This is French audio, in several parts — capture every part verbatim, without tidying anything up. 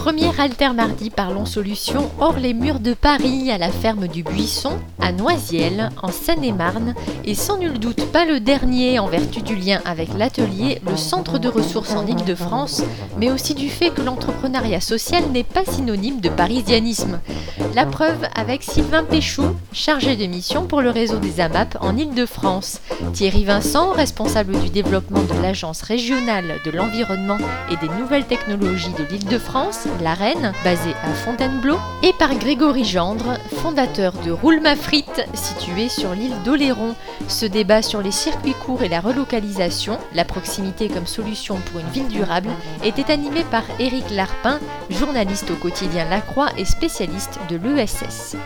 Premier Alter Mardi, parlons solutions hors les murs de Paris, à la ferme du Buisson, à Noisiel, en Seine-et-Marne, et sans nul doute pas le dernier en vertu du lien avec l'atelier, le centre de ressources en Île-de-France, mais aussi du fait que l'entrepreneuriat social n'est pas synonyme de parisianisme. La preuve avec Sylvain Péchou, chargé de mission pour le réseau des A M A P en Île-de-France. Thierry Vincent, responsable du développement de l'Agence régionale de l'environnement et des nouvelles technologies de l'Île-de-France, l'AREN, basée à Fontainebleau, et par Grégory Gendre, fondateur de Roule ma frite, situé sur l'île d'Oléron. Ce débat sur les circuits courts et la relocalisation, la proximité comme solution pour une ville durable, était animé par Éric Larpin, journaliste au quotidien La Croix et spécialiste de l'E S S.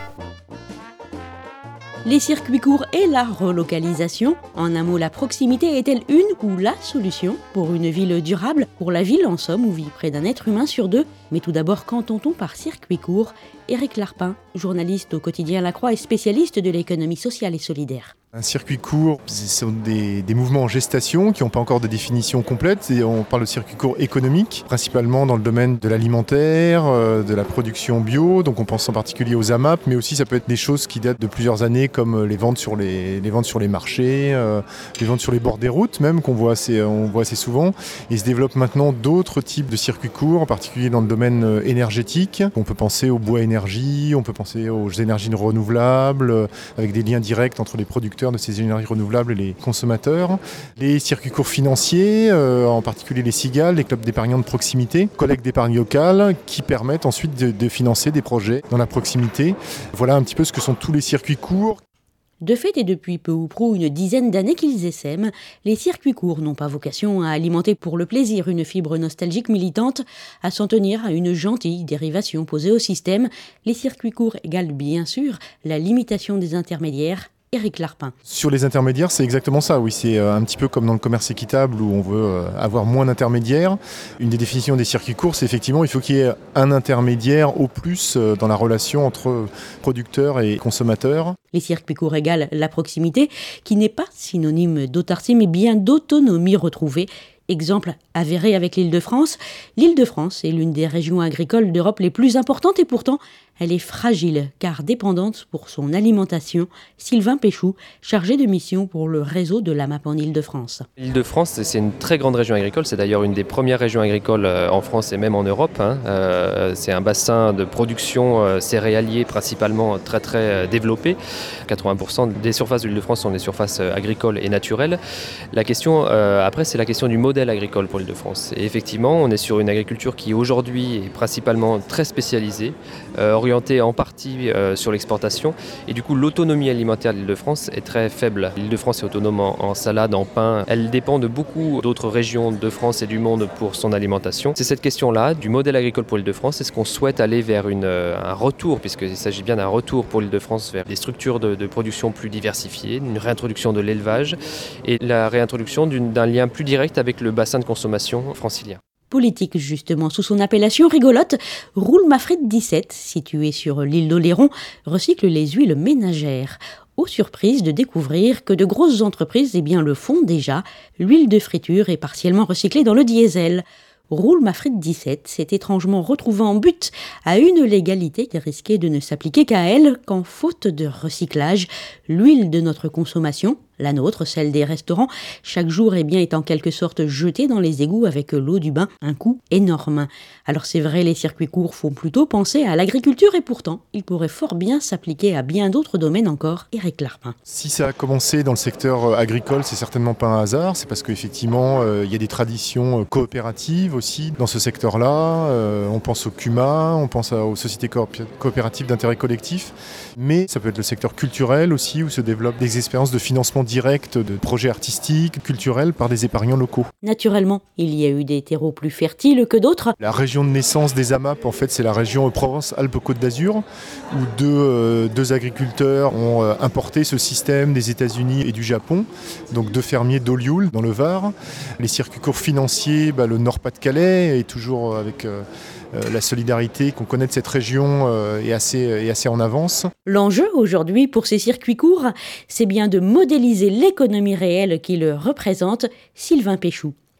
Les circuits courts et la relocalisation, en un mot, la proximité est-elle une ou la solution pour une ville durable? Pour la ville, en somme, où vit près d'un être humain sur deux. Mais tout d'abord, qu'entend-on par circuit court? Éric Larpin, journaliste au quotidien La Croix et spécialiste de l'économie sociale et solidaire. Un circuit court, ce sont des, des mouvements en gestation qui n'ont pas encore de définition complète. Et on parle de circuit court économique, principalement dans le domaine de l'alimentaire, euh, de la production bio. Donc on pense en particulier aux A M A P, mais aussi ça peut être des choses qui datent de plusieurs années, comme les ventes sur les, les, ventes sur les marchés, euh, les ventes sur les bords des routes même, qu'on voit assez, on voit assez souvent. Il se développe maintenant d'autres types de circuits courts, en particulier dans le domaine énergétique. On peut penser au bois énergie, on peut penser aux énergies renouvelables, euh, avec des liens directs entre les producteurs de ces énergies renouvelables et les consommateurs. Les circuits courts financiers, euh, en particulier les cigales, les clubs d'épargnants de proximité, collecte d'épargne locale, qui permettent ensuite de, de financer des projets dans la proximité. Voilà un petit peu ce que sont tous les circuits courts. De fait, et depuis peu ou prou une dizaine d'années qu'ils essaiment, les circuits courts n'ont pas vocation à alimenter pour le plaisir une fibre nostalgique militante, à s'en tenir à une gentille dérivation posée au système. Les circuits courts égalent bien sûr la limitation des intermédiaires. Éric Larpin. Sur les intermédiaires, c'est exactement ça, oui. C'est un petit peu comme dans le commerce équitable où on veut avoir moins d'intermédiaires. Une des définitions des circuits courts, c'est effectivement il faut qu'il y ait un intermédiaire au plus dans la relation entre producteurs et consommateurs. Les circuits courts égalent la proximité, qui n'est pas synonyme d'autarcie, mais bien d'autonomie retrouvée. Exemple avéré avec l'Île-de-France. L'Île-de-France est l'une des régions agricoles d'Europe les plus importantes et pourtant, elle est fragile car dépendante pour son alimentation. Sylvain Péchou, chargé de mission pour le réseau de l'A M A P en Île-de-France. L'Île-de-France, c'est une très grande région agricole. C'est d'ailleurs une des premières régions agricoles en France et même en Europe. Hein. Euh, c'est un bassin de production euh, céréalier principalement très très développé. quatre-vingts pour cent des surfaces de l'Île-de-France sont des surfaces agricoles et naturelles. La question, euh, après, c'est la question du modèle agricole pour l'Île-de-France. Et effectivement, on est sur une agriculture qui aujourd'hui est principalement très spécialisée, euh, orientée en partie euh, sur l'exportation. Et du coup, l'autonomie alimentaire de l'Île-de-France est très faible. L'Île-de-France est autonome en, en salade, en pain. Elle dépend de beaucoup d'autres régions de France et du monde pour son alimentation. C'est cette question-là, du modèle agricole pour l'Île-de-France. Est-ce qu'on souhaite aller vers une, un retour, puisqu'il s'agit bien d'un retour pour l'Île-de-France, vers des structures de, de production plus diversifiées, une réintroduction de l'élevage et la réintroduction d'une, d'un lien plus direct avec le bassin de consommation francilien. Politique, justement, sous son appellation rigolote, Roule ma frite dix-sept, situé sur l'île d'Oléron, recycle les huiles ménagères. Aux surprises de découvrir que de grosses entreprises eh bien, le font déjà. L'huile de friture est partiellement recyclée dans le diesel. Roule ma frite dix-sept s'est étrangement retrouvé en butte à une légalité qui risquait de ne s'appliquer qu'à elle qu'en faute de recyclage. L'huile de notre consommation, la nôtre, celle des restaurants, chaque jour eh bien, est en quelque sorte jetée dans les égouts avec l'eau du bain, un coût énorme. Alors c'est vrai, les circuits courts font plutôt penser à l'agriculture et pourtant, ils pourraient fort bien s'appliquer à bien d'autres domaines encore. Éric Larpin. Si ça a commencé dans le secteur agricole, c'est certainement pas un hasard, c'est parce qu'effectivement, euh, il y a des traditions coopératives aussi dans ce secteur-là. Euh, on pense au C U M A, on pense aux sociétés coop- coopératives d'intérêt collectif, mais ça peut être le secteur culturel aussi, où se développent des expériences de financement direct de projets artistiques, culturels par des épargnants locaux. Naturellement, il y a eu des terreaux plus fertiles que d'autres. La région de naissance des A M A P, en fait, c'est la région Provence-Alpes-Côte d'Azur, où deux, euh, deux agriculteurs ont euh, importé ce système des États-Unis et du Japon, donc deux fermiers d'Olioul, dans le Var. Les circuits courts financiers, bah, le Nord-Pas-de-Calais est toujours avec euh, euh, la solidarité qu'on connaît de cette région euh, est, assez, est assez en avance. L'enjeu aujourd'hui pour ces circuits courts, c'est bien de modéliser l'économie réelle qu'ils représentent. Sylvain Péchou.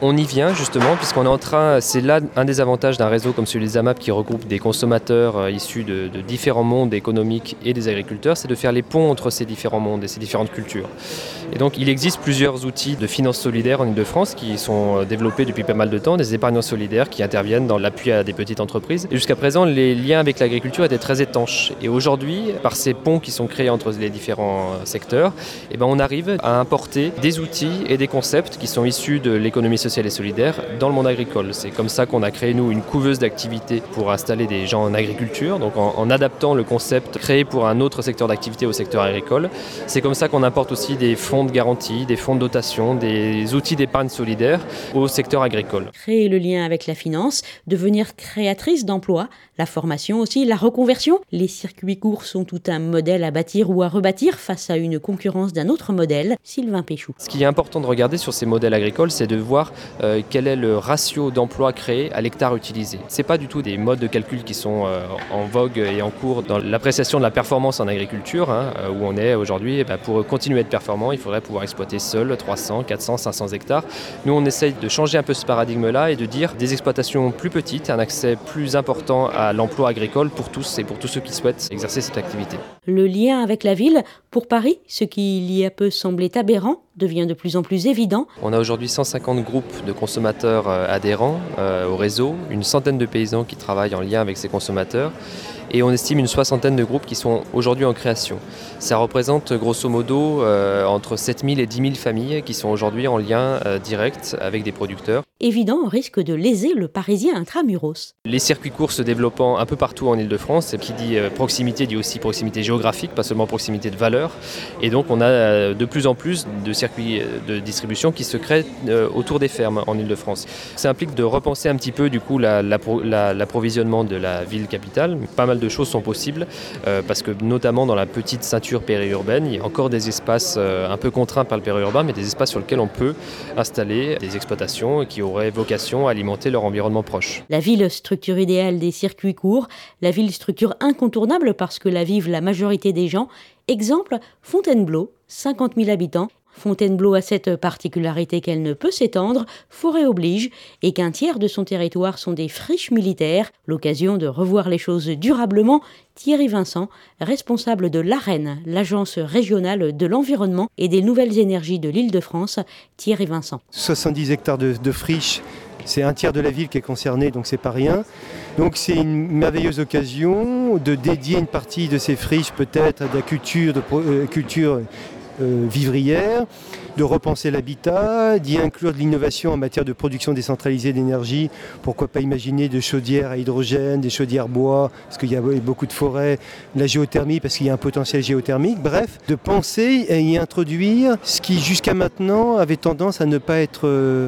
On y vient justement, puisqu'on est en train, c'est là un des avantages d'un réseau comme celui des AMAP qui regroupe des consommateurs euh, issus de, de différents mondes économiques et des agriculteurs, c'est de faire les ponts entre ces différents mondes et ces différentes cultures. Et donc il existe plusieurs outils de finances solidaires en Ile-de-France qui sont développés depuis pas mal de temps, des épargnants solidaires qui interviennent dans l'appui à des petites entreprises. Et jusqu'à présent, les liens avec l'agriculture étaient très étanches. Et aujourd'hui, par ces ponts qui sont créés entre les différents secteurs, eh ben, on arrive à importer des outils et des concepts qui sont issus de l'économie sociale et solidaire dans le monde agricole. C'est comme ça qu'on a créé, nous, une couveuse d'activité pour installer des gens en agriculture, donc en, en adaptant le concept créé pour un autre secteur d'activité au secteur agricole. C'est comme ça qu'on importe aussi des fonds de garantie, des fonds de dotation, des outils d'épargne solidaire au secteur agricole. Créer le lien avec la finance, devenir créatrice d'emplois, la formation aussi, la reconversion. Les circuits courts sont tout un modèle à bâtir ou à rebâtir face à une concurrence d'un autre modèle. Sylvain Péchou. Ce qui est important de regarder sur ces modèles agricoles, c'est de voir euh, quel est le ratio d'emplois créés à l'hectare utilisé. Ce n'est pas du tout des modes de calcul qui sont euh, en vogue et en cours dans l'appréciation de la performance en agriculture, hein, où on est aujourd'hui. Eh ben, pour continuer à être performant, il faudrait pouvoir exploiter seul trois cents, quatre cents, cinq cents hectares. Nous, on essaye de changer un peu ce paradigme-là et de dire des exploitations plus petites, un accès plus important à l'emploi agricole pour tous et pour tous ceux qui souhaitent exercer cette activité. Le lien avec la ville, pour Paris, ce qui il y a peu semblait aberrant, devient de plus en plus évident. On a aujourd'hui cent cinquante groupes de consommateurs adhérents euh, au réseau, une centaine de paysans qui travaillent en lien avec ces consommateurs et on estime une soixantaine de groupes qui sont aujourd'hui en création. Ça représente grosso modo euh, entre sept mille et dix mille familles qui sont aujourd'hui en lien euh, direct avec des producteurs. Évident, on risque de léser le Parisien intramuros. Les circuits courts se développant un peu partout en Ile-de-France, qui dit euh, proximité dit aussi proximité géographique, pas seulement proximité de valeur. Et donc on a euh, de plus en plus de circuits de distribution qui se créent euh, autour des fermes en Ile-de-France. Ça implique de repenser un petit peu du coup la, la, la, l'approvisionnement de la ville capitale. Pas mal de choses sont possibles euh, parce que notamment dans la petite ceinture périurbaine, il y a encore des espaces euh, un peu contraints par le périurbain, mais des espaces sur lesquels on peut installer des exploitations qui auraient vocation à alimenter leur environnement proche. La ville, structure idéale des circuits courts, la ville, structure incontournable parce que la vivent la majorité des gens. Exemple, Fontainebleau, cinquante mille habitants. Fontainebleau a cette particularité qu'elle ne peut s'étendre, forêt oblige, et qu'un tiers de son territoire sont des friches militaires. L'occasion de revoir les choses durablement. Thierry Vincent, responsable de l'AREN, l'agence régionale de l'environnement et des nouvelles énergies de l'Île-de-France. Thierry Vincent. soixante-dix hectares de, de friches, c'est un tiers de la ville qui est concernée, donc c'est pas rien. Donc c'est une merveilleuse occasion de dédier une partie de ces friches peut-être à de la culture, de euh, culture Euh, vivrière, de repenser l'habitat, d'y inclure de l'innovation en matière de production décentralisée d'énergie. Pourquoi pas imaginer de chaudières à hydrogène, des chaudières bois, parce qu'il y a beaucoup de forêts, la géothermie, parce qu'il y a un potentiel géothermique. Bref, de penser et y introduire ce qui jusqu'à maintenant avait tendance à ne pas être euh,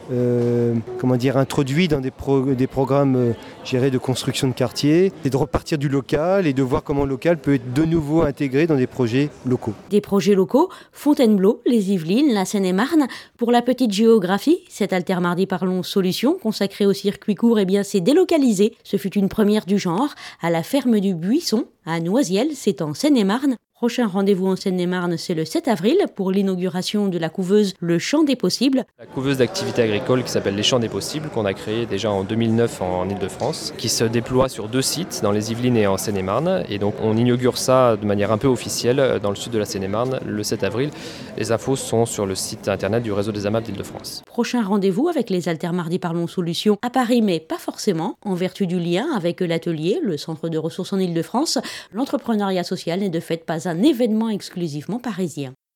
Euh, comment dire, introduit dans des, pro- des programmes euh, gérés de construction de quartier, et de repartir du local et de voir comment le local peut être de nouveau intégré dans des projets locaux. Des projets locaux, Fontainebleau, les Yvelines, la Seine-et-Marne. Pour la petite géographie, cet Altermardi Parlons Solutions consacré au circuit court, eh bien c'est délocalisé. Ce fut une première du genre à la ferme du Buisson, à Noisiel, c'est en Seine-et-Marne. Prochain rendez-vous en Seine-et-Marne, c'est le sept avril pour l'inauguration de la couveuse Le Champ des Possibles. La couveuse d'activité agricole qui s'appelle Les Champs des Possibles, qu'on a créée déjà en deux mille neuf en Ile-de-France, qui se déploie sur deux sites, dans les Yvelines et en Seine-et-Marne. Et donc on inaugure ça de manière un peu officielle dans le sud de la Seine-et-Marne le sept avril. Les infos sont sur le site internet du réseau des AMAP d'Ile-de-France. Prochain rendez-vous avec les Altermardi Parlons Solutions à Paris, mais pas forcément, en vertu du lien avec l'atelier, le centre de ressources en Ile-de-France. L'entrepreneuriat social n'est de fait pas un événement exclusivement parisien.